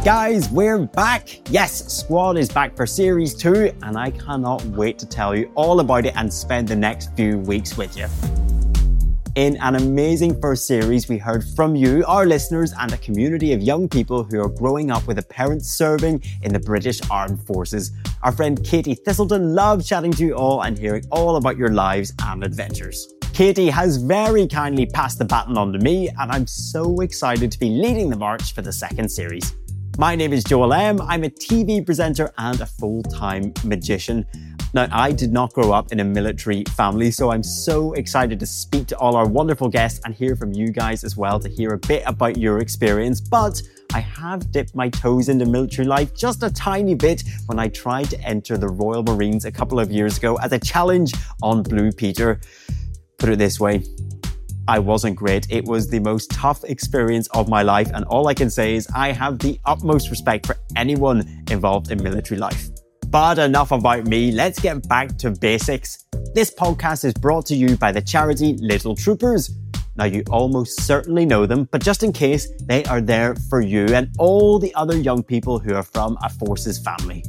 Guys, we're back! Yes, Squad is back for Series 2, and I cannot wait to tell you all about it and spend the next few weeks with you. In an amazing first series, we heard from you, our listeners, and a community of young people who are growing up with a parent serving in the British Armed Forces. Our friend Katie Thistleton loved chatting to you all and hearing all about your lives and adventures. Katie has very kindly passed the baton on to me, and I'm so excited to be leading the march for the second series. My name is Joel M. I'm a TV presenter and a full-time magician. Now, I did not grow up in a military family, so I'm so excited to speak to all our wonderful guests and hear from you guys as well to hear a bit about your experience. But I have dipped my toes into military life just a tiny bit when I tried to enter the Royal Marines a couple of years ago as a challenge on Blue Peter. Put it this way, I wasn't great. It was the most tough experience of my life, and all I can say is I have the utmost respect for anyone involved in military life. But enough about me, let's get back to basics. This podcast is brought to you by the charity Little Troopers. Now, you almost certainly know them, but just in case, they are there for you and all the other young people who are from a Forces family.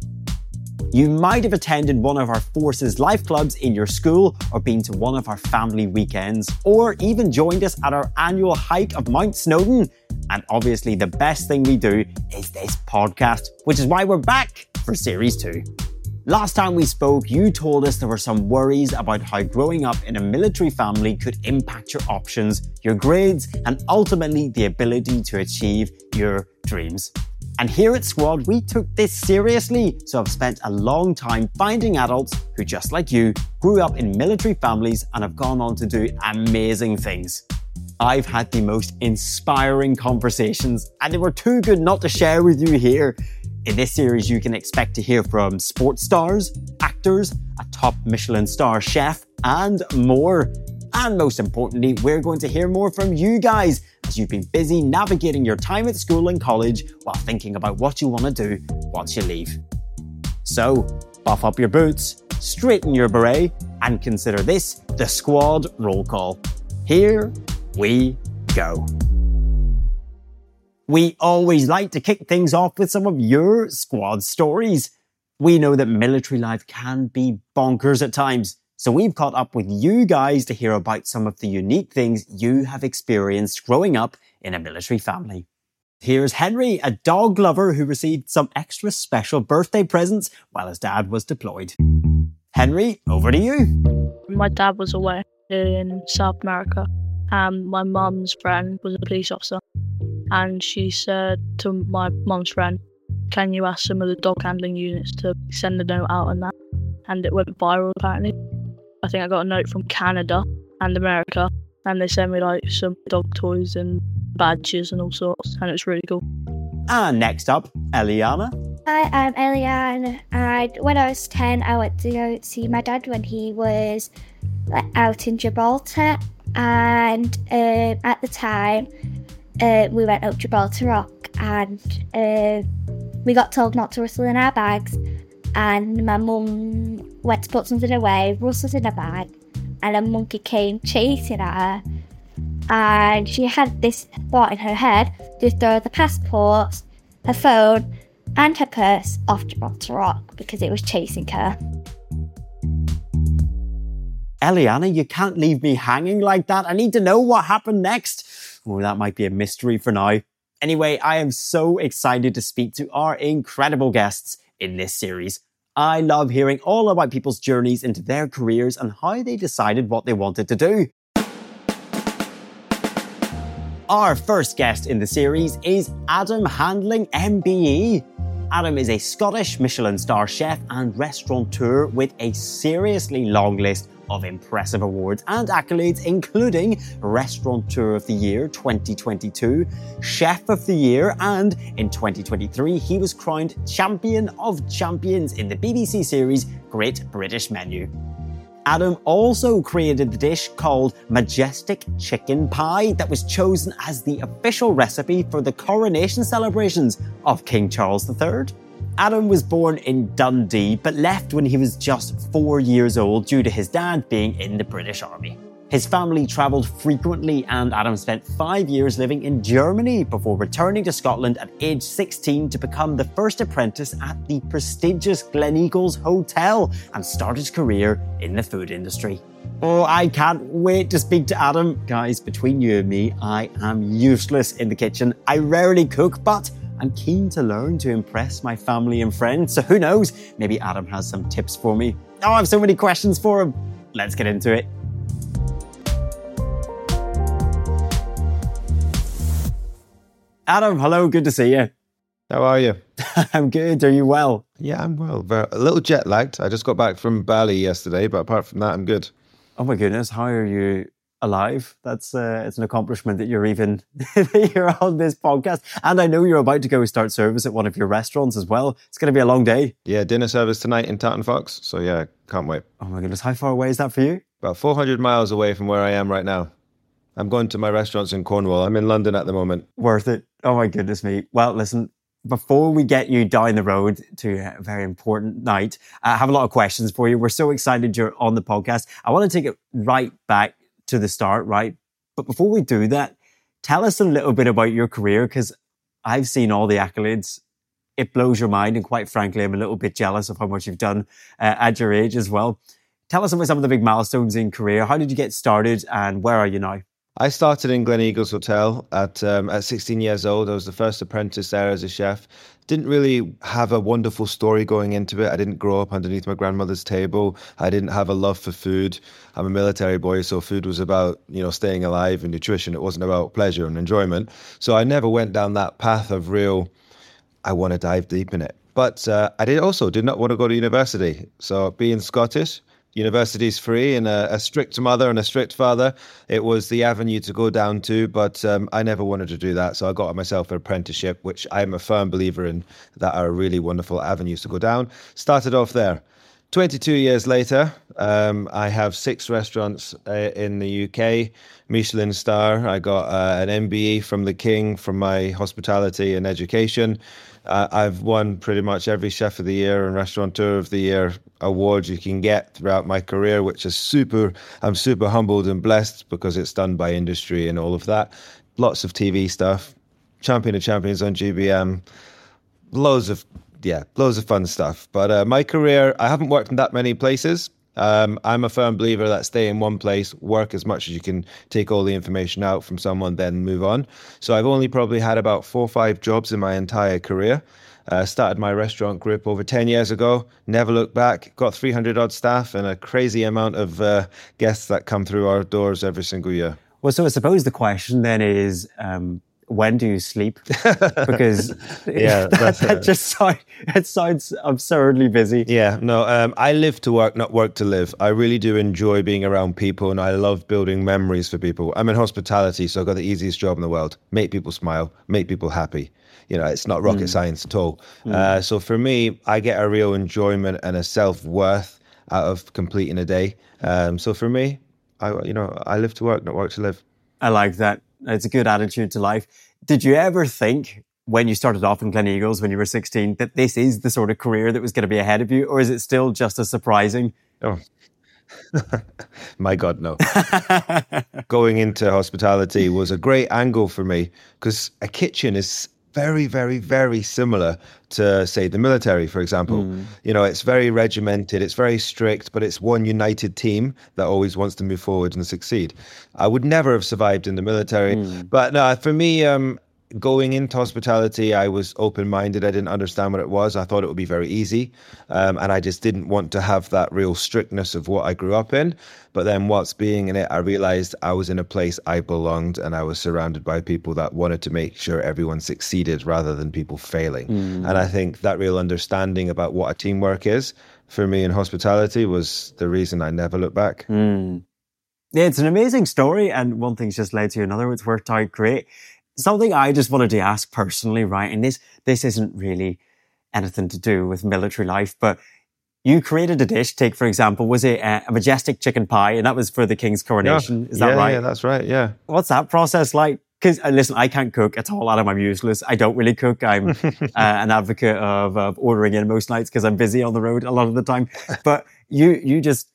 You might have attended one of our Forces Life Clubs in your school or been to one of our family weekends, or even joined us at our annual hike of Mount Snowdon. And obviously the best thing we do is this podcast, which is why we're back for Series 2. Last time we spoke, you told us there were some worries about how growing up in a military family could impact your options, your grades, and ultimately the ability to achieve your dreams. And here at Squad, we took this seriously, so I've spent a long time finding adults who, just like you, grew up in military families and have gone on to do amazing things. I've had the most inspiring conversations, and they were too good not to share with you here. In this series, you can expect to hear from sports stars, actors, a top Michelin star chef, and more. And most importantly, we're going to hear more from you guys as you've been busy navigating your time at school and college while thinking about what you want to do once you leave. So, buff up your boots, straighten your beret, and consider this the Squad roll call. Here we go. We always like to kick things off with some of your Squad stories. We know that military life can be bonkers at times, so we've caught up with you guys to hear about some of the unique things you have experienced growing up in a military family. Here's Henry, a dog lover who received some extra special birthday presents while his dad was deployed. Henry, over to you. My dad was away in South America, and my mum's friend was a police officer. And she said to my mum's friend, "Can you ask some of the dog handling units to send a note out on that?" And it went viral apparently. I think I got a note from Canada and America, and they sent me like some dog toys and badges and all sorts, and it was really cool. And next up, Eliana. Hi, I'm Eliane, and when I was 10, I went to go see my dad when he was out in Gibraltar, and at the time, we went up Gibraltar Rock, and we got told not to rustle in our bags, and my mum went to put something away, rustled in a bag, and a monkey came chasing at her, and she had this thought in her head to throw the passports, her phone, and her purse off Gibraltar Rock because it was chasing her. Eliana, you can't leave me hanging like that. I need to know what happened next. Oh, that might be a mystery for now. Anyway, I am so excited to speak to our incredible guests in this series. I love hearing all about people's journeys into their careers and how they decided what they wanted to do. Our first guest in the series is Adam Handling, MBE. Adam is a Scottish Michelin star chef and restaurateur with a seriously long list of impressive awards and accolades, including Restaurateur of the Year 2022, Chef of the Year, and in 2023 he was crowned Champion of Champions in the BBC series Great British Menu. Adam also created the dish called Majestic Chicken Pie that was chosen as the official recipe for the coronation celebrations of King Charles III. Adam was born in Dundee but left when he was just 4 years old due to his dad being in the British Army. His family travelled frequently, and Adam spent 5 years living in Germany before returning to Scotland at age 16 to become the first apprentice at the prestigious Gleneagles Hotel and start his career in the food industry. Oh, I can't wait to speak to Adam. Guys, between you and me, I am useless in the kitchen. I rarely cook, but I'm keen to learn to impress my family and friends. So who knows, maybe Adam has some tips for me. Oh, I have so many questions for him. Let's get into it. Adam, hello, good to see you. How are you? I'm good. Are you well? Yeah, I'm well. A little jet lagged. I just got back from Bali yesterday, but apart from that, I'm good. Oh my goodness, how are you alive? That's it's an accomplishment that you're even that you're on this podcast. And I know you're about to go start service at one of your restaurants as well. It's going to be a long day. Yeah, dinner service tonight in Tartan Fox. So yeah, can't wait. Oh my goodness, how far away is that for you? About 400 miles away from where I am right now. I'm going to my restaurants in Cornwall. I'm in London at the moment. Worth it. Oh my goodness me. Well, listen, before we get you down the road to a very important night, I have a lot of questions for you. We're so excited you're on the podcast. I want to take it right back to the start, right? But before we do that, tell us a little bit about your career, because I've seen all the accolades. It blows your mind. And quite frankly, I'm a little bit jealous of how much you've done at your age as well. Tell us about some of the big milestones in career. How did you get started and where are you now? I started in Gleneagles Hotel at 16 years old. I was the first apprentice there as a chef. Didn't really have a wonderful story going into it. I didn't grow up underneath my grandmother's table. I didn't have a love for food. I'm a military boy, so food was about, staying alive and nutrition. It wasn't about pleasure and enjoyment. So I never went down that path of I want to dive deep in it. But I did not want to go to university. So being Scottish, university's free, and a strict mother and a strict father, it was the avenue to go down to, but I never wanted to do that. So I got myself an apprenticeship, which I'm a firm believer in, that are really wonderful avenues to go down. Started off there. 22 years later, I have 6 restaurants in the UK, Michelin star. I got an MBE from the King from my hospitality and education. I've won pretty much every Chef of the Year and Restaurateur of the Year award you can get throughout my career, which is I'm super humbled and blessed because it's done by industry and all of that. Lots of TV stuff, Champion of Champions on GBM, loads of fun stuff. But my career, I haven't worked in that many places. I'm a firm believer that stay in one place, work as much as you can, take all the information out from someone, then move on. So I've only probably had about 4 or 5 jobs in my entire career. Started my restaurant group over 10 years ago, never looked back, got 300 odd staff and a crazy amount of guests that come through our doors every single year. Well, so I suppose the question then is, when do you sleep? Because it sounds absurdly busy. Yeah, no, I live to work, not work to live. I really do enjoy being around people and I love building memories for people. I'm in hospitality, so I've got the easiest job in the world. Make people smile, make people happy. It's not rocket science at all. So for me, I get a real enjoyment and a self-worth out of completing a day. So for me, I live to work, not work to live. I like that. It's a good attitude to life. Did you ever think when you started off in Gleneagles when you were 16 that this is the sort of career that was going to be ahead of you, or is it still just as surprising? Oh, my God, no. Going into hospitality was a great angle for me because a kitchen is very, very, very similar to, say, the military, for example. It's very regimented, it's very strict, but it's one united team that always wants to move forward and succeed. I would never have survived in the military. But no, for me, going into hospitality, I was open-minded. I didn't understand what it was. I thought it would be very easy. And I just didn't want to have that real strictness of what I grew up in. But then whilst being in it, I realized I was in a place I belonged and I was surrounded by people that wanted to make sure everyone succeeded rather than people failing. And I think that real understanding about what a teamwork is for me in hospitality was the reason I never looked back. Yeah, it's an amazing story. And one thing's just led to another. It's worked out great. Something I just wanted to ask personally, right? And this isn't really anything to do with military life, but you created a dish. Take, for example, was it a majestic chicken pie? And that was for the King's coronation. Is that right? Yeah, that's right. Yeah. What's that process like? Because listen, I can't cook at all, Adam. I'm useless. I don't really cook. I'm an advocate of ordering in most nights because I'm busy on the road a lot of the time. But you just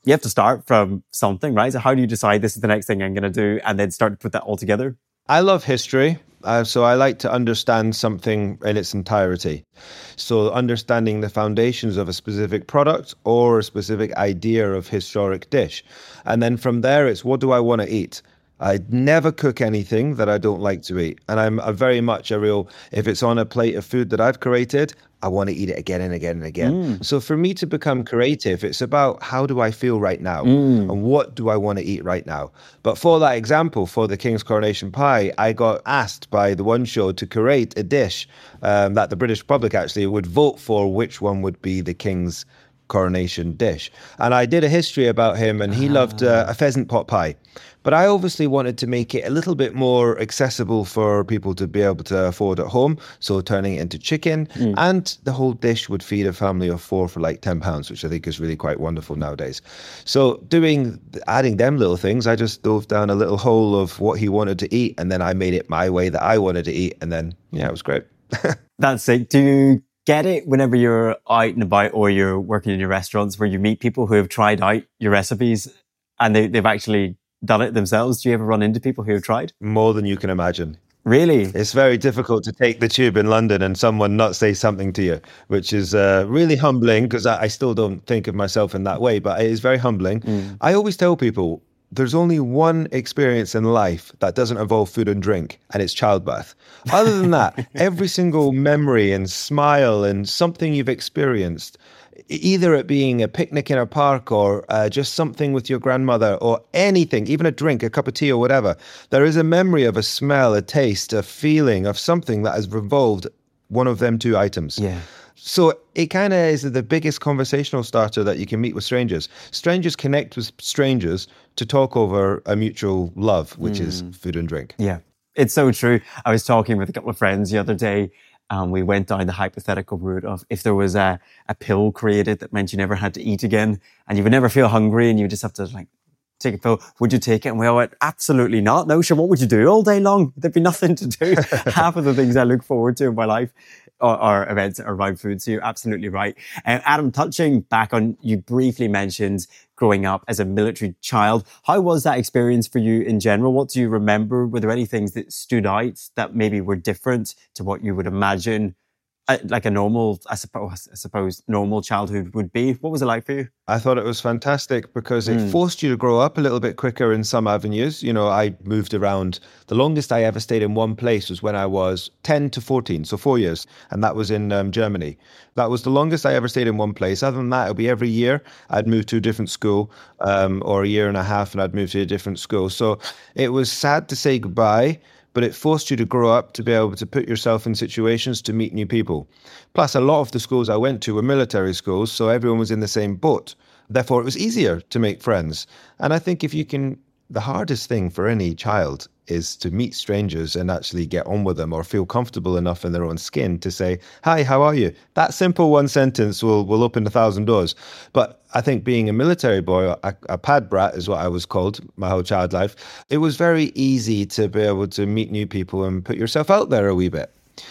you have to start from something, right? So how do you decide this is the next thing I'm going to do and then start to put that all together? I love history. So I like to understand something in its entirety. So understanding the foundations of a specific product or a specific idea of historic dish. And then from there, it's what do I want to eat? I never cook anything that I don't like to eat. And I'm very much a real, if it's on a plate of food that I've created, I want to eat it again and again and again. So for me to become creative, it's about how do I feel right now and what do I want to eat right now. But for that example, for the King's Coronation Pie, I got asked by the One Show to create a dish that the British public actually would vote for which one would be the King's coronation dish. And I did a history about him, and he loved a pheasant pot pie. But I obviously wanted to make it a little bit more accessible for people to be able to afford at home. So turning it into chicken, and the whole dish would feed a family of 4 for like £10, which I think is really quite wonderful nowadays. So adding them little things, I just dove down a little hole of what he wanted to eat, and then I made it my way that I wanted to eat. And then, yeah, it was great. That's it. Do you get it whenever you're out and about or you're working in your restaurants where you meet people who have tried out your recipes and they've actually done it themselves? Do you ever run into people who have tried? More than you can imagine. Really? It's very difficult to take the tube in London and someone not say something to you, which is really humbling, because I still don't think of myself in that way, but it is very humbling. I always tell people, there's only one experience in life that doesn't involve food and drink, and it's childbirth. Other than that, every single memory and smile and something you've experienced, either it being a picnic in a park or just something with your grandmother or anything, even a drink, a cup of tea or whatever, there is a memory of a smell, a taste, a feeling of something that has revolved one of them two items. Yeah. So it kind of is the biggest conversational starter that you can meet with strangers. Strangers connect with strangers to talk over a mutual love, which is food and drink. Yeah, it's so true. I was talking with a couple of friends the other day, and we went down the hypothetical route of if there was a pill created that meant you never had to eat again and you would never feel hungry and you just have to like take a pill, would you take it? And we all went, absolutely not. No, sure, what would you do all day long? There'd be nothing to do. Half of the things I look forward to in my life are events around food. So you're absolutely right. Adam, touching back on, you briefly mentioned growing up as a military child. How was that experience for you in general? What do you remember? Were there any things that stood out that maybe were different to what you would imagine like a normal, I suppose, normal childhood would be? What was it like for you? I thought it was fantastic because it forced you to grow up a little bit quicker in some avenues. You know, I moved around. The longest I ever stayed in one place was when I was 10 to 14, so 4 years. And that was in Germany. That was the longest I ever stayed in one place. Other than that, it would be every year I'd move to a different school, or a year and a half and I'd move to a different school. So it was sad to say goodbye, but it forced you to grow up to be able to put yourself in situations to meet new people. Plus, a lot of the schools I went to were military schools, so everyone was in the same boat. Therefore, it was easier to make friends. And I think the hardest thing for any child is to meet strangers and actually get on with them or feel comfortable enough in their own skin to say, hi, how are you? That simple one sentence will open 1,000 doors. But I think being a military boy, a pad brat is what I was called my whole child life, it was very easy to be able to meet new people and put yourself out there a wee bit.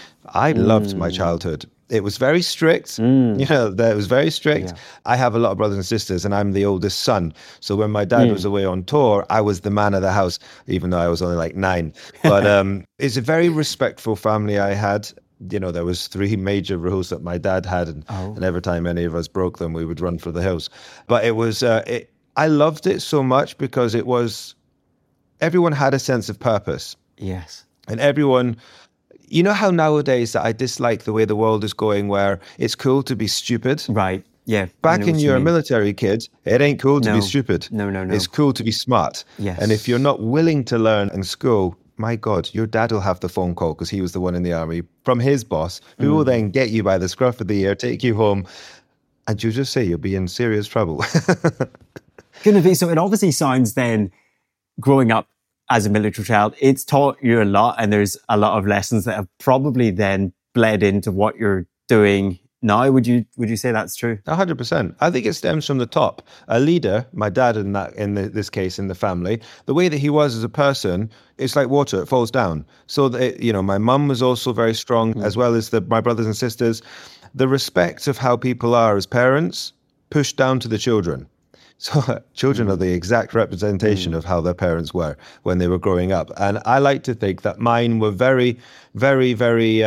I loved my childhood. It was very strict. You know, it was very strict. Yeah. I have a lot of brothers and sisters, and I'm the oldest son. So when my dad was away on tour, I was the man of the house, even though I was only like 9. But it's a very respectful family I had. You know, there was 3 major rules that my dad had, and every time any of us broke them, we would run for the hills. But it was, I loved it so much because everyone had a sense of purpose. Yes. And everyone... You know how nowadays that I dislike the way the world is going, where it's cool to be stupid? Right. Yeah. Back when you're a military kid, it ain't cool to be stupid. No. It's cool to be smart. Yes. And if you're not willing to learn in school, my God, your dad will have the phone call, because he was the one in the army, from his boss, who will then get you by the scruff of the ear, take you home, and you'll just say you'll be in serious trouble. Couldn't it be? So it obviously sounds then, growing up as a military child, it's taught you a lot, and there's a lot of lessons that have probably then bled into what you're doing now. Would you say that's true? 100%. I think it stems from the top. A leader, my dad in this case in the family, the way that he was as a person, it's like water, it falls down. So my mum was also very strong, as well as my brothers and sisters. The respect of how people are as parents pushed down to the children. So children are the exact representation of how their parents were when they were growing up. And I like to think that mine were very, very, very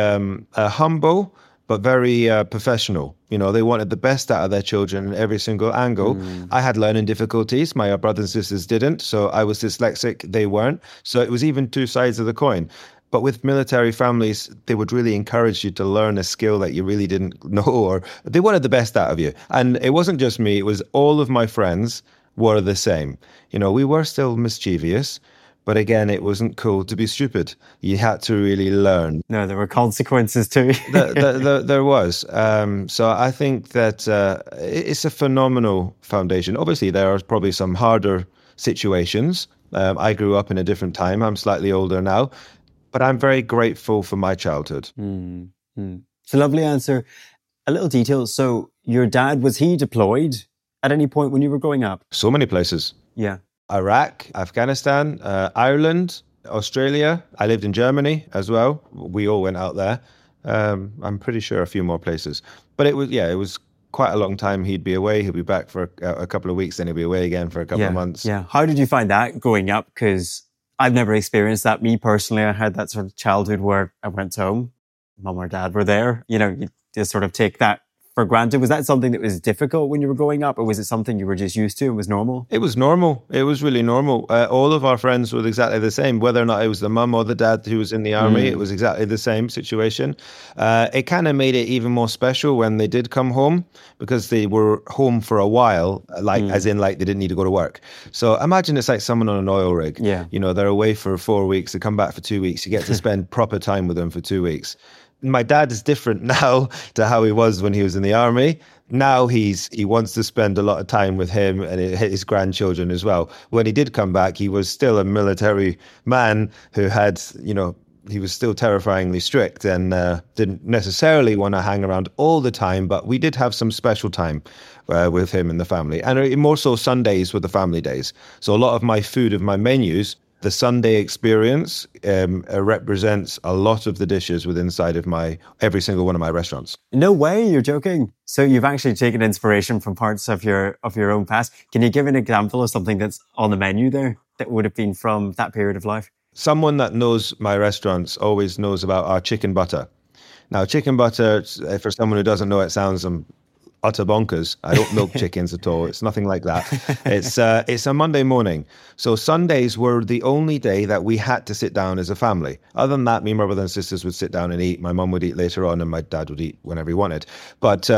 humble, but very professional. You know, they wanted the best out of their children in every single angle. I had learning difficulties. My brothers and sisters didn't. So I was dyslexic. They weren't. So it was even two sides of the coin. But with military families, they would really encourage you to learn a skill that you really didn't know, or they wanted the best out of you. And it wasn't just me. It was all of my friends were the same. You know, we were still mischievous. But again, it wasn't cool to be stupid. You had to really learn. No, there were consequences too. There was. So I think that it's a phenomenal foundation. Obviously, there are probably some harder situations. I grew up in a different time. I'm slightly older now. But I'm very grateful for my childhood. It's a lovely answer. A little detail. So your dad, was he deployed at any point when you were growing up? So many places. Yeah. Iraq, Afghanistan, Ireland, Australia. I lived in Germany as well. We all went out there. I'm pretty sure a few more places. But it was quite a long time. He'd be away. He'll be back for a couple of weeks. Then he'll be away again for a couple of months. Yeah. How did you find that growing up? Because I've never experienced that. Me personally, I had that sort of childhood where I went home, mum or dad were there. You know, you just sort of take that for granted. Was that something that was difficult when you were growing up, or was it something you were just used to and was normal? It was normal. It was really normal. All of our friends were exactly the same, whether or not it was the mum or the dad who was in the army. It was exactly the same situation. It kind of made it even more special when they did come home, because they were home for a while, as in they didn't need to go to work. So imagine it's like someone on an oil rig. Yeah. You know, they're away for 4 weeks, they come back for 2 weeks. You get to spend proper time with them for 2 weeks. My dad is different now to how he was when he was in the army. Now he wants to spend a lot of time with him and his grandchildren as well. When he did come back, he was still a military man who had, you know, he was still terrifyingly strict and didn't necessarily want to hang around all the time. But we did have some special time with him and the family. And more so Sundays were the family days. So a lot of my food, of my menus, the Sunday experience represents a lot of the dishes inside of every single one of my restaurants. No way, you're joking. So you've actually taken inspiration from parts of your own past. Can you give an example of something that's on the menu there that would have been from that period of life? Someone that knows my restaurants always knows about our chicken butter. Now, chicken butter, for someone who doesn't know, it sounds utter bonkers. I don't milk chickens at all. It's nothing like that. It's a Monday morning. So Sundays were the only day that we had to sit down as a family. Other than that, me and my brothers and sisters would sit down and eat. My mum would eat later on and my dad would eat whenever he wanted. But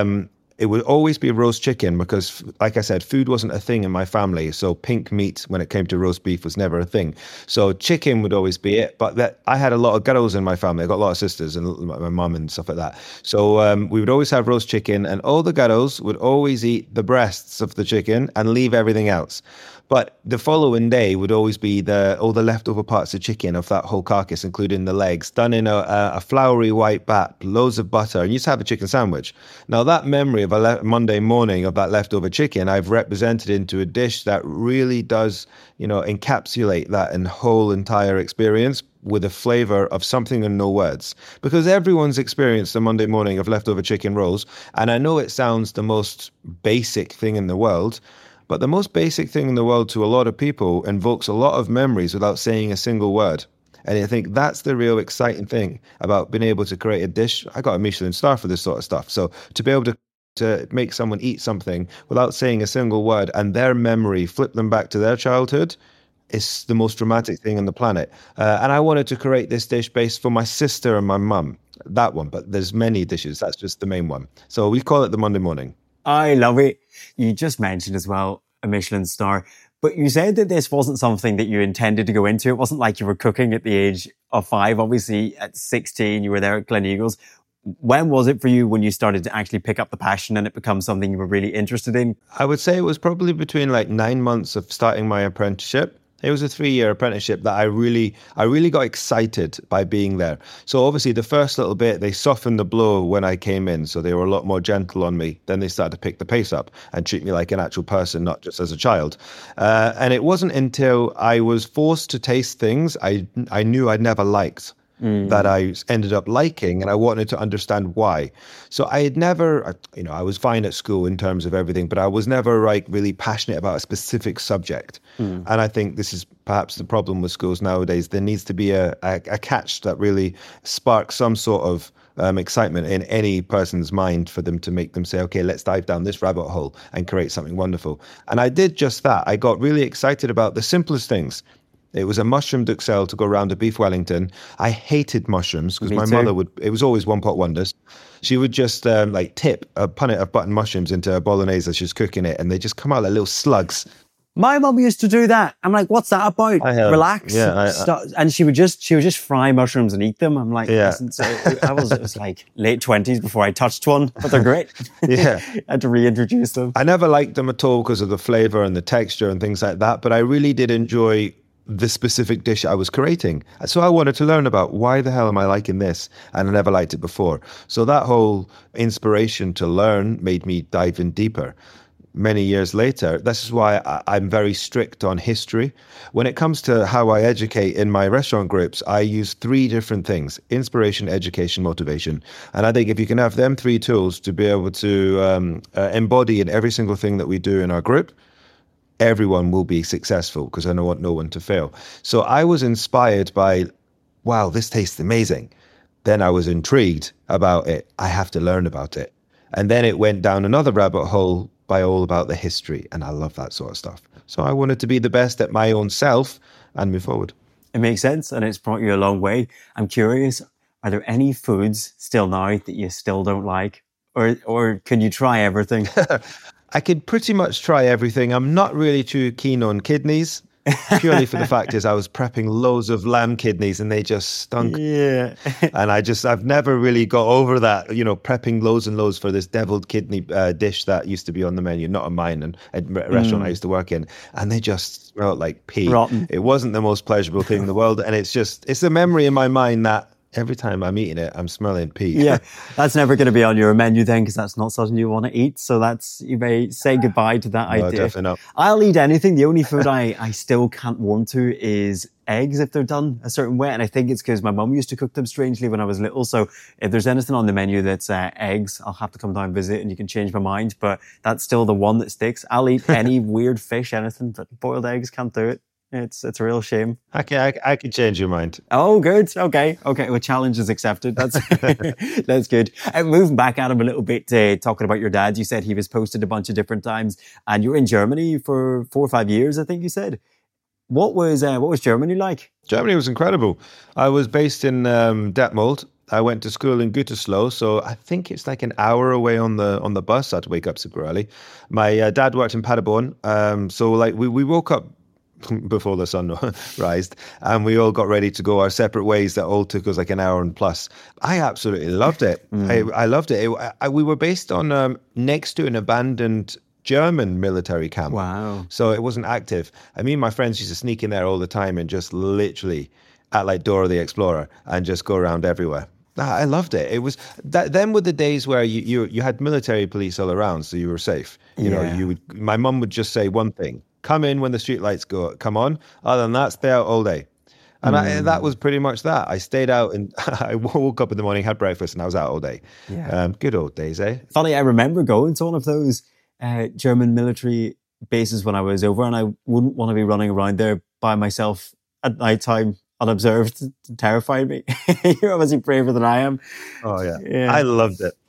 it would always be roast chicken because, like I said, food wasn't a thing in my family. So pink meat, when it came to roast beef, was never a thing. So chicken would always be it. But I had a lot of girls in my family. I got a lot of sisters and my mum and stuff like that. So we would always have roast chicken, and all the girls would always eat the breasts of the chicken and leave everything else. But the following day would always be all the leftover parts of chicken of that whole carcass, including the legs, done in a floury white bat, loads of butter, and you just have a chicken sandwich. Now, that memory of a Monday morning of that leftover chicken, I've represented into a dish that really does, you know, encapsulate that whole entire experience with a flavor of something and no words. Because everyone's experienced a Monday morning of leftover chicken rolls, and I know it sounds the most basic thing in the world, but the most basic thing in the world to a lot of people invokes a lot of memories without saying a single word. And I think that's the real exciting thing about being able to create a dish. I got a Michelin star for this sort of stuff. So to be able to make someone eat something without saying a single word and their memory flip them back to their childhood is the most dramatic thing on the planet. And I wanted to create this dish based for my sister and my mum. That one, but there's many dishes. That's just the main one. So we call it the Monday morning. I love it. You just mentioned as well a Michelin star, but you said that this wasn't something that you intended to go into. It wasn't like you were cooking at the age of 5. Obviously, at 16, you were there at Gleneagles. When was it for you when you started to actually pick up the passion and it becomes something you were really interested in? I would say it was probably between 9 months of starting my apprenticeship. It was a 3-year apprenticeship that I really got excited by being there. So obviously the first little bit, they softened the blow when I came in. So they were a lot more gentle on me. Then they started to pick the pace up and treat me like an actual person, not just as a child. And it wasn't until I was forced to taste things I knew I'd never liked. that I ended up liking, and I wanted to understand why. So I had never, I was fine at school in terms of everything, but I was never like really passionate about a specific subject. And I think this is perhaps the problem with schools nowadays. There needs to be a catch that really sparks some sort of excitement in any person's mind for them to make them say, okay, let's dive down this rabbit hole and create something wonderful. And I did just that. I got really excited about the simplest things. It was a mushroom duxelle to go around a beef Wellington. I hated mushrooms because my mother it was always one pot wonders. She would just tip a punnet of button mushrooms into a bolognese as she's cooking it, and they just come out like little slugs. My mum used to do that. I'm like, what's that about? Relax. Yeah, and she would just fry mushrooms and eat them. I'm like, yeah. Listen, so it was like late 20s before I touched one, but they're great. Yeah. I had to reintroduce them. I never liked them at all because of the flavor and the texture and things like that, but I really did enjoy the specific dish I was creating. So I wanted to learn about why the hell am I liking this? And I never liked it before. So that whole inspiration to learn made me dive in deeper. Many years later, this is why I'm very strict on history. When it comes to how I educate in my restaurant groups, I use 3 different things: inspiration, education, motivation. And I think if you can have them 3 tools to be able to embody in every single thing that we do in our group, everyone will be successful, because I don't want no one to fail. So I was inspired by, wow, this tastes amazing. Then I was intrigued about it. I have to learn about it. And then it went down another rabbit hole by all about the history. And I love that sort of stuff. So I wanted to be the best at my own self and move forward. It makes sense, and it's brought you a long way. I'm curious, are there any foods still now that you still don't like? Or can you try everything? I could pretty much try everything. I'm not really too keen on kidneys, purely for the fact is I was prepping loads of lamb kidneys and they just stunk. Yeah. And I've never really got over that, prepping loads and loads for this deviled kidney dish that used to be on the menu, not on mine, and a restaurant I used to work in. And they just smelled like pee. Rotten. It wasn't the most pleasurable thing in the world. And it's a memory in my mind that every time I'm eating it, I'm smelling pee. Yeah, that's never going to be on your menu then, because that's not something you want to eat. So you may say goodbye to that idea. No, definitely not. I'll eat anything. The only food I still can't warm to is eggs if they're done a certain way. And I think it's because my mum used to cook them strangely when I was little. So if there's anything on the menu that's eggs, I'll have to come down and visit and you can change my mind. But that's still the one that sticks. I'll eat any weird fish, anything, but boiled eggs, can't do it. It's a real shame. I can change your mind. Oh, good. Okay. Well, challenge is accepted. That's good. Moving back at him a little bit, talking about your dad. You said he was posted a bunch of different times, and you were in Germany for 4 or 5 years, I think you said. What was Germany like? Germany was incredible. I was based in Detmold. I went to school in Gütersloh, so I think it's like an hour away on the bus. I had to wake up super early. My dad worked in Paderborn, so like we woke up before the sun rised, and we all got ready to go our separate ways. That all took us like an hour and plus. I absolutely loved it. I loved it. We were based on next to an abandoned German military camp. Wow. So it wasn't active. I mean, my friends used to sneak in there all the time and just literally act like Dora the Explorer and just go around everywhere. I loved it. It was then were the days where you had military police all around, so you were safe. My mum would just say one thing: come in when the street lights come on. Other than that, stay out all day. And that was pretty much that. I stayed out and I woke up in the morning, had breakfast, and I was out all day. Yeah. Good old days, eh? Funny, I remember going to one of those German military bases when I was over, and I wouldn't want to be running around there by myself at night time, unobserved. It terrified me. You're obviously braver than I am. Oh, yeah. I loved it.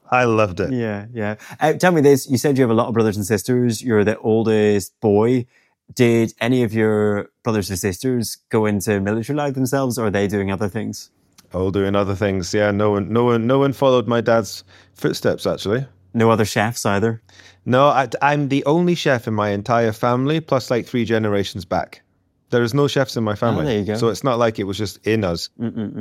Yeah. Tell me this. You said you have a lot of brothers and sisters. You're the oldest boy. Did any of your brothers or sisters go into military life themselves, or are they doing other things? Oh, doing other things. Yeah, no one followed my dad's footsteps, actually. No other chefs either? No, I'm the only chef in my entire family, plus like 3 generations back. There is no chefs in my family. Oh, there you go. So it's not like it was just in us.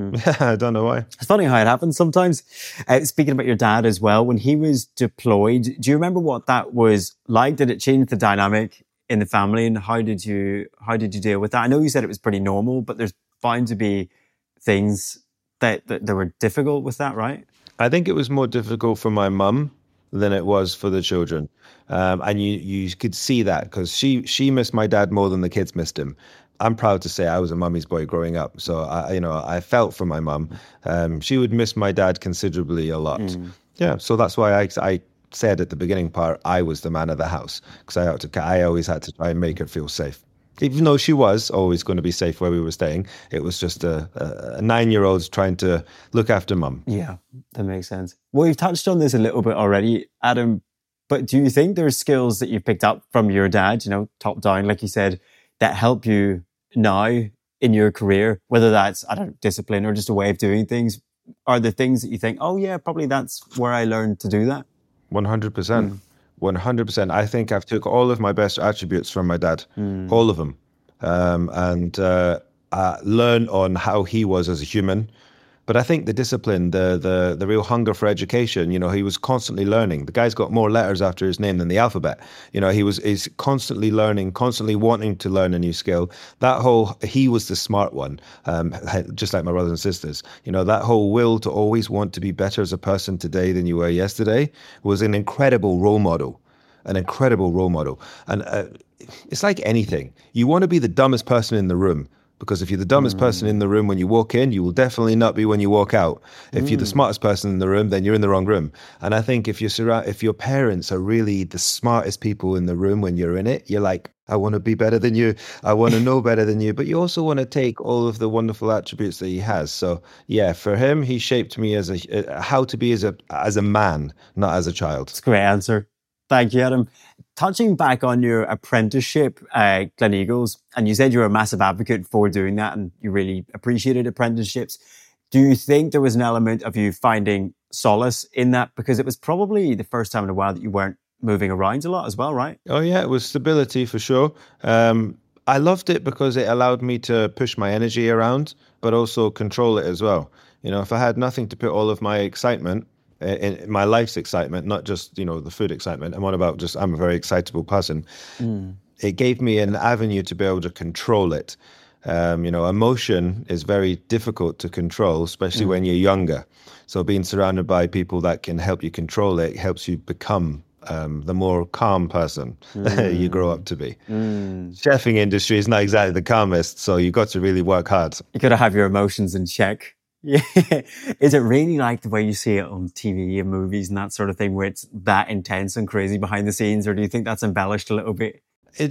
I don't know why. It's funny how it happens sometimes. Speaking about your dad as well, when he was deployed, do you remember what that was like? Did it change the dynamic in the family, and how did you deal with that? I know you said it was pretty normal, but there's bound to be things that were difficult with that, right? I think it was more difficult for my mum than it was for the children. And you could see that because she missed my dad more than the kids missed him. I'm proud to say I was a mummy's boy growing up. So I felt for my mum. She would miss my dad considerably a lot. Yeah, so that's why I said at the beginning part I was the man of the house, because I always had to try and make her feel safe. Even though she was always going to be safe where we were staying, it was just a 9-year-old trying to look after mum. Yeah, that makes sense. Well, you've touched on this a little bit already, Adam, but do you think there's skills that you picked up from your dad, top down, like you said, that help you now in your career, whether that's, I don't know, discipline or just a way of doing things? Are there things that you think, oh yeah, probably that's where I learned to do that? 100%. 100%. I think I've took all of my best attributes from my dad, all of them, and learn on how he was as a human. But I think the discipline, the real hunger for education, he was constantly learning. The guy's got more letters after his name than the alphabet. He's constantly learning, constantly wanting to learn a new skill. He was the smart one, just like my brothers and sisters. That whole will to always want to be better as a person today than you were yesterday was an incredible role model. And it's like anything. You want to be the dumbest person in the room. Because if you're the dumbest person in the room when you walk in, you will definitely not be when you walk out. If you're the smartest person in the room, then you're in the wrong room. And I think if your parents are really the smartest people in the room when you're in it, you're like, I want to be better than you. I want to know better than you. But you also want to take all of the wonderful attributes that he has. So yeah, for him, he shaped me as how to be as a man, not as a child. That's a great answer. Thank you, Adam. Touching back on your apprenticeship at Gleneagles, and you said you were a massive advocate for doing that and you really appreciated apprenticeships. Do you think there was an element of you finding solace in that? Because it was probably the first time in a while that you weren't moving around a lot as well, right? Oh yeah, it was stability for sure. I loved it because it allowed me to push my energy around, but also control it as well. If I had nothing to put all of my excitement, in my life's excitement, not just, the food excitement. I'm a very excitable person. It gave me an avenue to be able to control it. Emotion is very difficult to control, especially when you're younger. So being surrounded by people that can help you control it helps you become the more calm person you grow up to be. Chefing industry is not exactly the calmest, so you've got to really work hard. You got to have your emotions in check. Yeah. Is it really like the way you see it on TV and movies and that sort of thing, where it's that intense and crazy behind the scenes, or do you think that's embellished a little bit?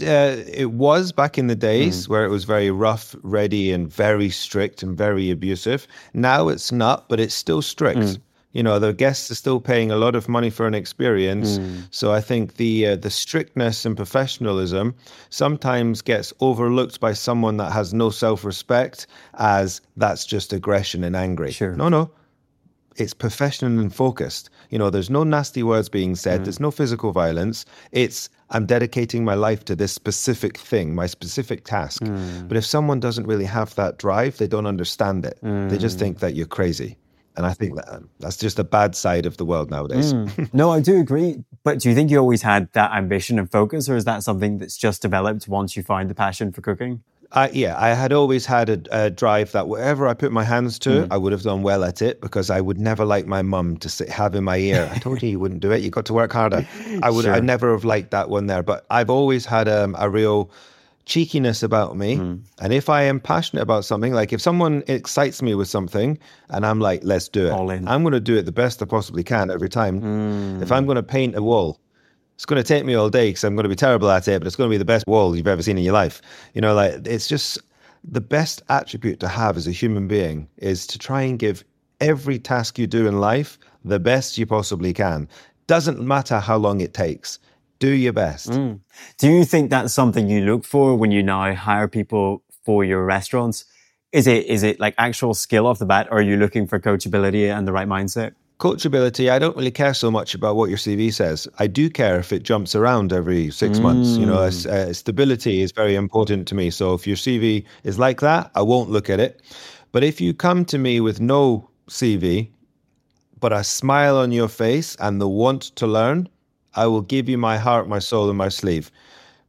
It was back in the days where it was very rough, ready, and very strict and very abusive. Now it's not, but it's still strict. The guests are still paying a lot of money for an experience. So I think the strictness and professionalism sometimes gets overlooked by someone that has no self-respect as that's just aggression and angry. Sure. No. It's professional and focused. There's no nasty words being said. There's no physical violence. It's, I'm dedicating my life to this specific thing, my specific task. But if someone doesn't really have that drive, they don't understand it. They just think that you're crazy. And I think that's just a bad side of the world nowadays. No, I do agree. But do you think you always had that ambition and focus, or is that something that's just developed once you find the passion for cooking? I had always had a drive that whatever I put my hands to, I would have done well at it, because I would never like my mum to have in my ear, I told you you wouldn't do it, you got to work harder. I'd never have liked that one there. But I've always had a real cheekiness about me. And if I am passionate about something, like if someone excites me with something and I'm like, let's do it, all in. I'm going to do it the best I possibly can every time. If I'm going to paint a wall, it's going to take me all day because I'm going to be terrible at it, but it's going to be the best wall you've ever seen in your life. It's just the best attribute to have as a human being is to try and give every task you do in life the best you possibly can. Doesn't matter how long it takes. Do your best. Do you think that's something you look for when you now hire people for your restaurants? Is it like actual skill off the bat, or are you looking for coachability and the right mindset? Coachability, I don't really care so much about what your CV says. I do care if it jumps around every 6 months. Stability is very important to me. So if your CV is like that, I won't look at it. But if you come to me with no CV, but a smile on your face and the want to learn, I will give you my heart, my soul, and my sleeve.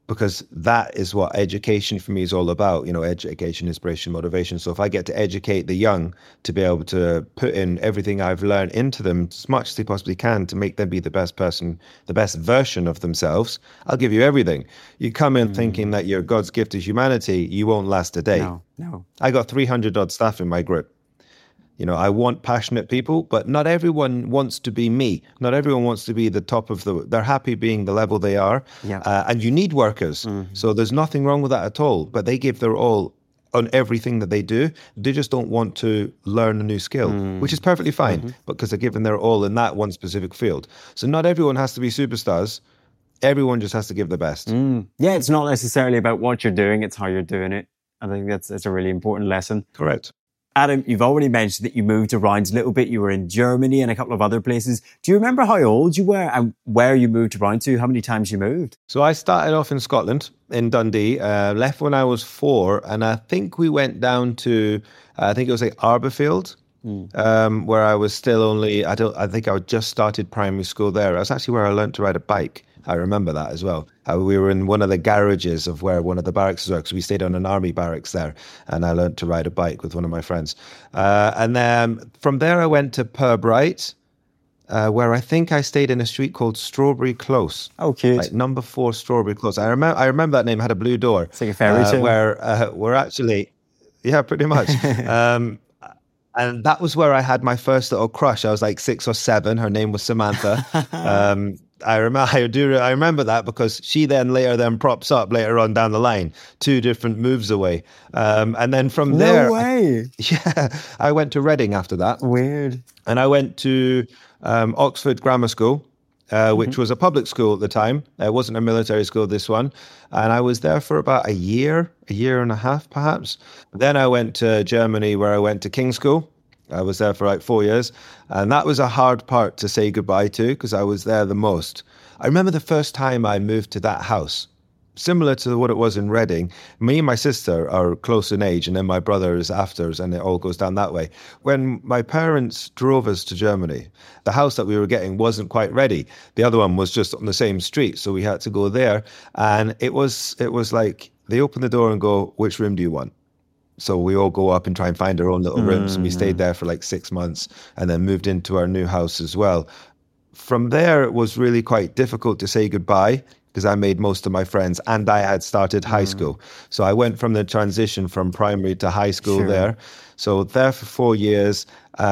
because that is what education for me is all about. Education, inspiration, motivation. So if I get to educate the young to be able to put in everything I've learned into them as much as they possibly can to make them be the best person, the best version of themselves, I'll give you everything. You come in thinking that you're God's gift to humanity, you won't last a day. No. I got 300 odd staff in my group. I want passionate people, but not everyone wants to be me. Not everyone wants to be the top of they're happy being the level they are. Yeah. And you need workers. So there's nothing wrong with that at all. But they give their all on everything that they do. They just don't want to learn a new skill, which is perfectly fine, because they're giving their all in that one specific field. So not everyone has to be superstars. Everyone just has to give their best. Yeah, it's not necessarily about what you're doing, it's how you're doing it. I think that's a really important lesson. Correct. Adam, you've already mentioned that you moved around a little bit. You were in Germany and a couple of other places. Do you remember how old you were and where you moved around to? How many times you moved? So I started off in Scotland, in Dundee, left when I was 4. And I think we went down to, I think it was like Arborfield, where I was still only, I think I had just started primary school there. That's actually where I learned to ride a bike. I remember that as well. We were in one of the garages of where one of the barracks was, because we stayed on an army barracks there, and I learned to ride a bike with one of my friends. And then from there I went to Pirbright, where I think I stayed in a street called Strawberry Close. Oh, cute. Like number 4 Strawberry Close. I remember that name, had a blue door. It's like a fairy tale. Where we're actually, yeah, pretty much. And that was where I had my first little crush. I was like 6 or 7. Her name was Samantha. I remember that because she then props up later on down the line, 2 different moves away. And then from there, No way. I went to Reading after that. Weird. And I went to Oxford Grammar School, which was a public school at the time. It wasn't a military school, this one. And I was there for about a year and a half, perhaps. Then I went to Germany, where I went to King's School. I was there for like 4 years. And that was a hard part to say goodbye to, because I was there the most. I remember the first time I moved to that house, similar to what it was in Reading. Me and my sister are close in age, and then my brother is after us, and it all goes down that way. When my parents drove us to Germany, the house that we were getting wasn't quite ready. The other one was just on the same street, so we had to go there. And it was like they open the door and go, "Which room do you want?" So we all go up and try and find our own little rooms. And we stayed there for like 6 months and then moved into our new house as well. From there, it was really quite difficult to say goodbye, because I made most of my friends and I had started high school. So I went from the transition from primary to high school there. So there for 4 years,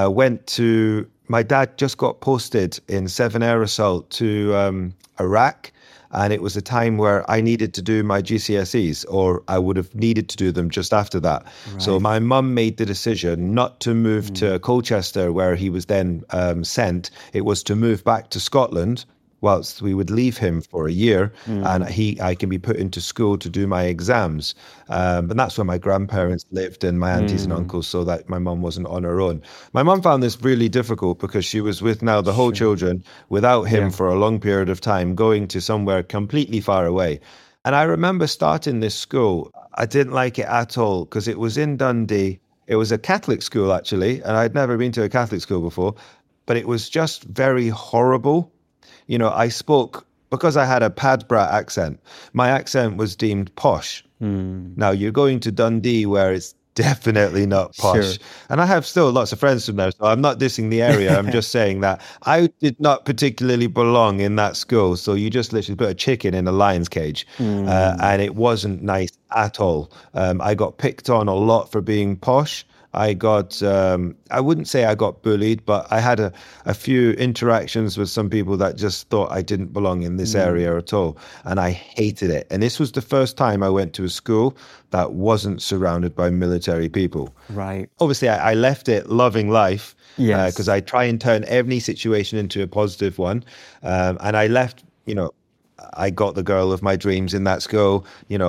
my dad just got posted in 7 Air Assault to Iraq. And it was a time where I needed to do my GCSEs, or I would have needed to do them just after that. Right. So my mum made the decision not to move to Colchester, where he was then sent. It was to move back to Scotland, whilst we would leave him for a year, and I can be put into school to do my exams. And that's where my grandparents lived and my aunties and uncles, so that my mum wasn't on her own. My mum found this really difficult because she was with now the whole children without him for a long period of time, going to somewhere completely far away. And I remember starting this school. I didn't like it at all because it was in Dundee. It was a Catholic school, actually, and I'd never been to a Catholic school before, but it was just very horrible. I spoke, because I had a Padbrat accent, my accent was deemed posh. Now, you're going to Dundee, where it's definitely not posh. And I have still lots of friends from there, so I'm not dissing the area. I'm just saying that I did not particularly belong in that school. So you just literally put a chicken in a lion's cage. And it wasn't nice at all. I got picked on a lot for being posh. I wouldn't say I got bullied, but I had a few interactions with some people that just thought I didn't belong in this area at all. And I hated it. And this was the first time I went to a school that wasn't surrounded by military people. Right. Obviously, I left it loving life, because I try and turn any situation into a positive one. And I left, I got the girl of my dreams in that school.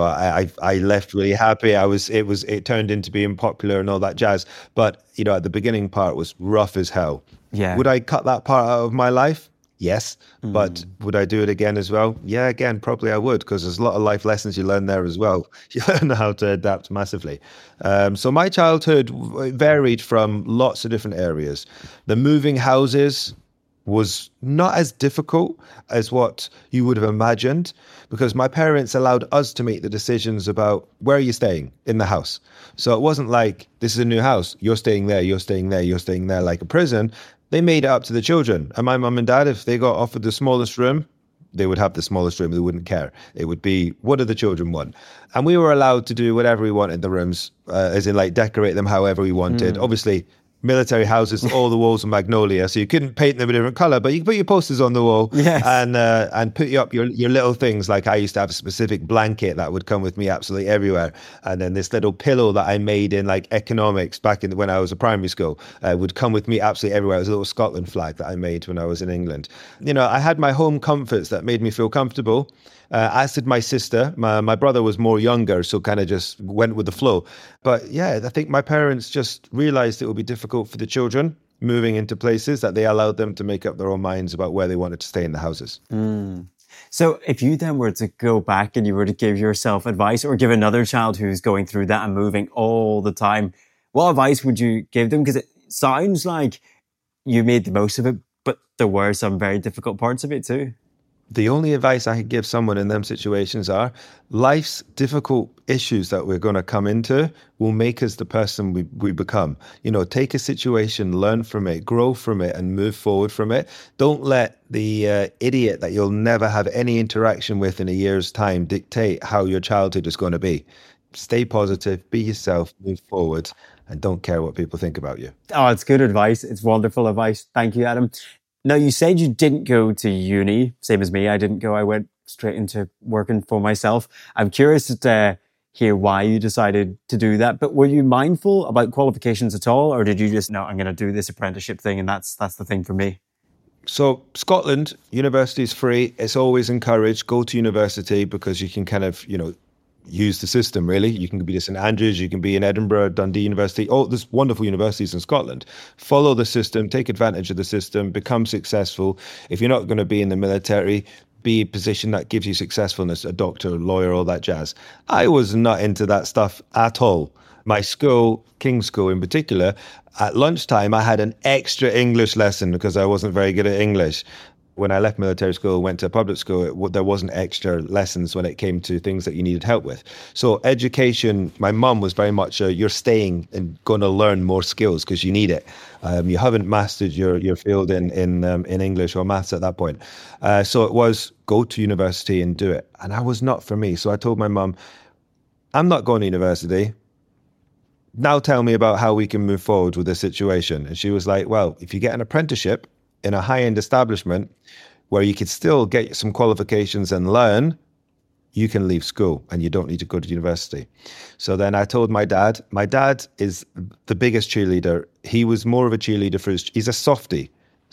I left really happy. It turned into being popular and all that jazz. But, at the beginning part was rough as hell. Yeah. Would I cut that part out of my life? Yes. But would I do it again as well? Yeah, again, probably I would, because there's a lot of life lessons you learn there as well. You learn how to adapt massively. So my childhood varied from lots of different areas. The moving houses was not as difficult as what you would have imagined, because my parents allowed us to make the decisions about where are you staying in the house. So it wasn't like, this is a new house, you're staying there, you're staying there, you're staying there, like a prison. They made it up to the children. And my mum and dad, if they got offered the smallest room, they would have the smallest room. They wouldn't care. It would be, what do the children want? And we were allowed to do whatever we wanted in the rooms, as in like decorate them however we wanted. Obviously, military houses, all the walls were magnolia, so you couldn't paint them a different color, but you could put your posters on the wall. Yes. And put you up your little things. Like I used to have a specific blanket that would come with me absolutely everywhere, and then this little pillow that I made in like economics back in when I was a primary school would come with me absolutely everywhere. It was a little Scotland flag that I made when I was in England. You know, I had my home comforts that made me feel comfortable. As did my sister. My brother was more younger, so kind of just went with the flow. But yeah, I think my parents just realized it would be difficult for the children moving into places, that they allowed them to make up their own minds about where they wanted to stay in the houses. So if you then were to go back and you were to give yourself advice, or give another child who's going through that and moving all the time, what advice would you give them? Because it sounds like you made the most of it, but there were some very difficult parts of it too. The only advice I could give someone in them situations are, life's difficult issues that we're going to come into will make us the person we become. You know, take a situation, learn from it, grow from it, and move forward from it. Don't let the idiot that you'll never have any interaction with in a year's time dictate how your childhood is going to be. Stay positive, be yourself, move forward, and don't care what people think about you. Oh, it's good advice. It's wonderful advice. Thank you, Adam. Now, you said you didn't go to uni, same as me. I didn't go. I went straight into working for myself. I'm curious to hear why you decided to do that. But were you mindful about qualifications at all? Or did you just, no, I'm going to do this apprenticeship thing and that's the thing for me? So Scotland, university is free. It's always encouraged. Go to university because you can kind of, you know, use the system, really. You can be at St Andrews, you can be in Edinburgh, Dundee University. Oh, there's wonderful universities in Scotland. Follow the system, take advantage of the system, become successful. If you're not going to be in the military, be a position that gives you successfulness, a doctor, a lawyer, all that jazz. I was not into that stuff at all. My school, King's School in particular, at lunchtime, I had an extra English lesson because I wasn't very good at English. When I left military school, went to public school, there wasn't extra lessons when it came to things that you needed help with. So education, my mum was very much you're staying and going to learn more skills because you need it. You haven't mastered your field in English or maths at that point. So it was go to university and do it. And that was not for me. So I told my mum, I'm not going to university. Now tell me about how we can move forward with this situation. And she was like, well, if you get an apprenticeship in a high-end establishment where you could still get some qualifications and learn, you can leave school and you don't need to go to university. So then I told my dad is the biggest cheerleader. He was more of a cheerleader for he's a softie.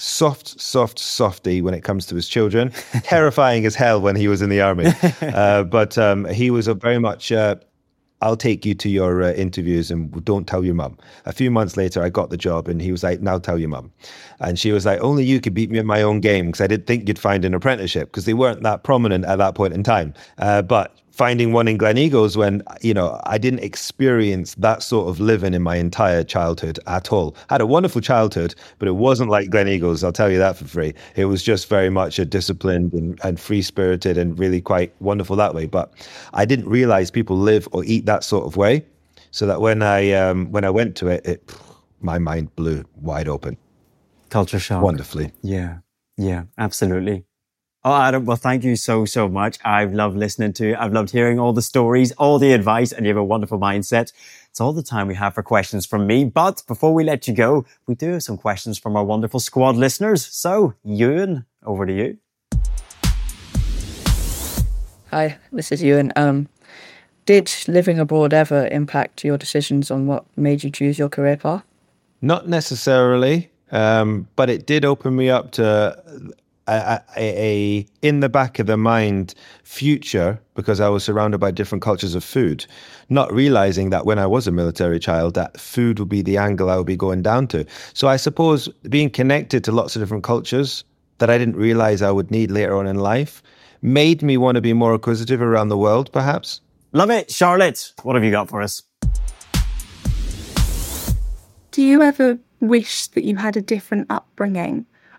Softie when it comes to his children. Terrifying as hell when he was in the army. But he was a very much... I'll take you to your interviews and don't tell your mum. A few months later, I got the job and he was like, now tell your mum. And she was like, only you could beat me at my own game because I didn't think you'd find an apprenticeship because they weren't that prominent at that point in time. But finding one in Gleneagles when, you know, I didn't experience that sort of living in my entire childhood at all. I had a wonderful childhood, but it wasn't like Gleneagles, I'll tell you that for free. It was just very much a disciplined and free-spirited and really quite wonderful that way. But I didn't realize people live or eat that sort of way. So that when I went to it, my mind blew wide open. Culture shock. Wonderfully. Yeah, absolutely. Oh, Adam, well, thank you so much. I've loved listening to you. I've loved hearing all the stories, all the advice, and you have a wonderful mindset. It's all the time we have for questions from me. But before we let you go, we do have some questions from our wonderful squad listeners. So, Ewan, over to you. Hi, this is Ewan. Did living abroad ever impact your decisions on what made you choose your career path? Not necessarily, but it did open me up to a in the back of the mind future because I was surrounded by different cultures of food, not realizing that when I was a military child that food would be the angle I would be going down to. So I suppose being connected to lots of different cultures that I didn't realize I would need later on in life made me want to be more acquisitive around the world, perhaps. Love it. Charlotte, what have you got for us? Do you ever wish that you had a different upbringing?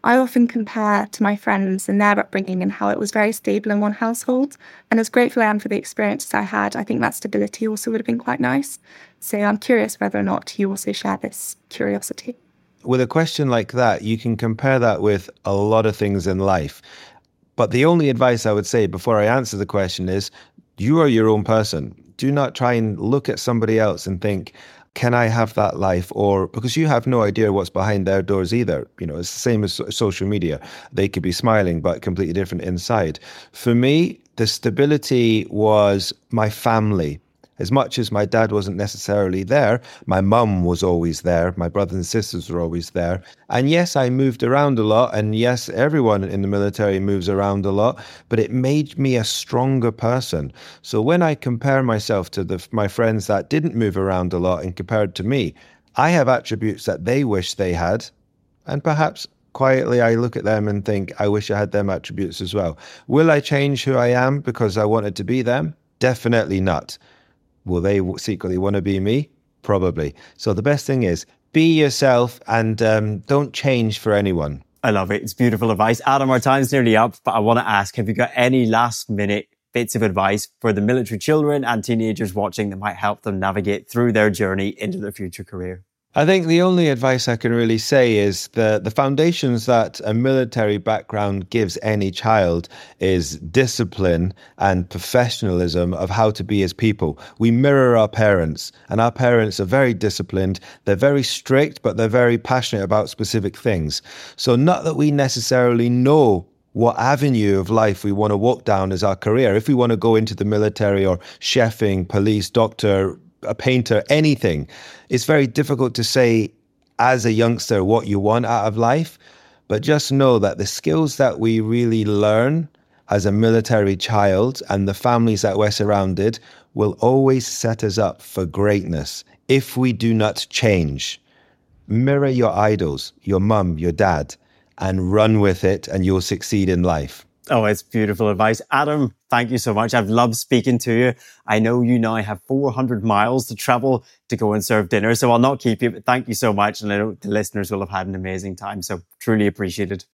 I often compare to my friends and their upbringing and how it was very stable in one household. And as grateful I am for the experiences I had, I think that stability also would have been quite nice. So I'm curious whether or not you also share this curiosity. With a question like that, you can compare that with a lot of things in life. But the only advice I would say before I answer the question is, you are your own person. Do not try and look at somebody else and think, can I have that life? Or because you have no idea what's behind their doors either. You know, it's the same as social media. They could be smiling, but completely different inside. For me, the stability was my family. As much as my dad wasn't necessarily there, my mum was always there. My brothers and sisters were always there. And yes, I moved around a lot. And yes, everyone in the military moves around a lot, but it made me a stronger person. So when I compare myself to my friends that didn't move around a lot and compared to me, I have attributes that they wish they had. And perhaps quietly, I look at them and think, I wish I had them attributes as well. Will I change who I am because I wanted to be them? Definitely not. Will they secretly want to be me? Probably. So the best thing is be yourself and don't change for anyone. I love it. It's beautiful advice. Adam, our time's nearly up, but I want to ask, have you got any last minute bits of advice for the military children and teenagers watching that might help them navigate through their journey into their future career? I think the only advice I can really say is the foundations that a military background gives any child is discipline and professionalism of how to be as people. We mirror our parents, and our parents are very disciplined. They're very strict, but they're very passionate about specific things. So not that we necessarily know what avenue of life we want to walk down as our career. If we want to go into the military or chefing, police, doctor, a painter, anything. It's very difficult to say as a youngster what you want out of life, but just know that the skills that we really learn as a military child and the families that we're surrounded will always set us up for greatness if we do not change. Mirror your idols, your mum, your dad, and run with it, and you'll succeed in life. Oh, it's beautiful advice. Adam, thank you so much. I've loved speaking to you. I know you now have 400 miles to travel to go and serve dinner, so I'll not keep you, but thank you so much. And I know the listeners will have had an amazing time, so truly appreciate it.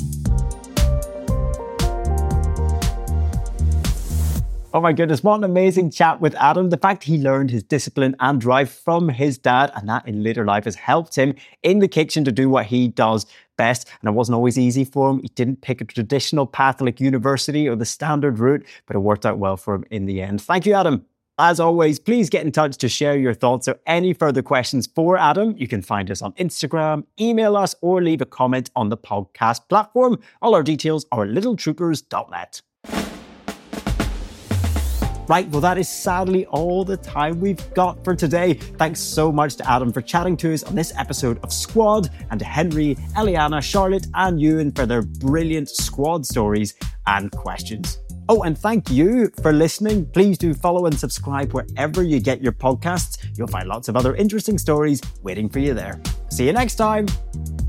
Oh my goodness, what an amazing chat with Adam. The fact he learned his discipline and drive from his dad, and that in later life has helped him in the kitchen to do what he does best. And it wasn't always easy for him. He didn't pick a traditional path like university or the standard route, but it worked out well for him in the end. Thank you, Adam. As always, please get in touch to share your thoughts or any further questions for Adam. You can find us on Instagram, email us, or leave a comment on the podcast platform. All our details are at littletroopers.net. Right, well, that is sadly all the time we've got for today. Thanks so much to Adam for chatting to us on this episode of Squad, and to Henry, Eliana, Charlotte, and Ewan for their brilliant squad stories and questions. Oh, and thank you for listening. Please do follow and subscribe wherever you get your podcasts. You'll find lots of other interesting stories waiting for you there. See you next time.